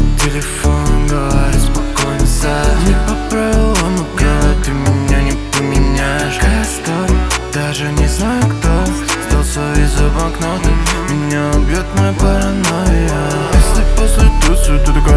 Телефон говорит спокойно, сядь. Не по правилам игры, ты меня не поменяешь. Какая история, даже не знаю кто сдался из-за банкноты. Меня убьет моя паранойя. Если после тусы ты такая